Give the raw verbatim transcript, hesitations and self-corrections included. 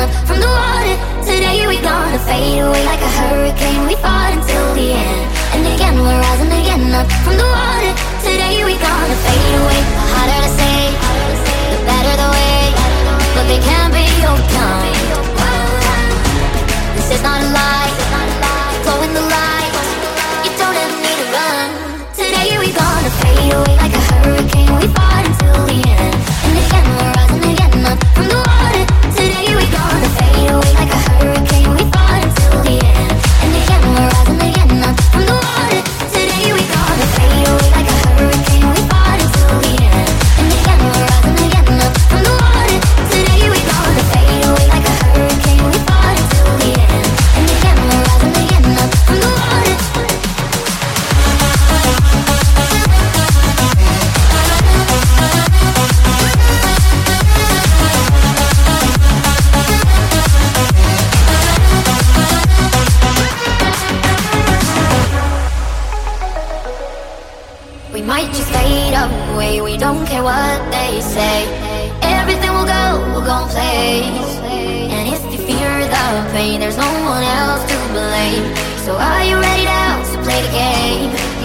up from the water. Today we gonna fade away like a hurricane. We fought until the end, and again we're rising again up from the water. Today we gonna fade away. The harder to say, the better the way, but they can't be overcome. This is not a lie, glow in the light. You don't ever need to run. Today we gonna fade away like a hurricane. We fought until the end, and again we're rising again up from the water. Today we gonna fade away like a hurricane. We fought until the end, and again we're rising again up from the water. Today we gonna fade away like a hurricane. We fought until the end, and again we're rising again up from the water. Today we gonna fade away like a hurricane. We fought until the end, and again we're rising again up from the water. We might just fade away, we don't care what they say. Everything will go, will go in place. And if you fear the pain, there's no one else to blame. So are you ready now to play the game?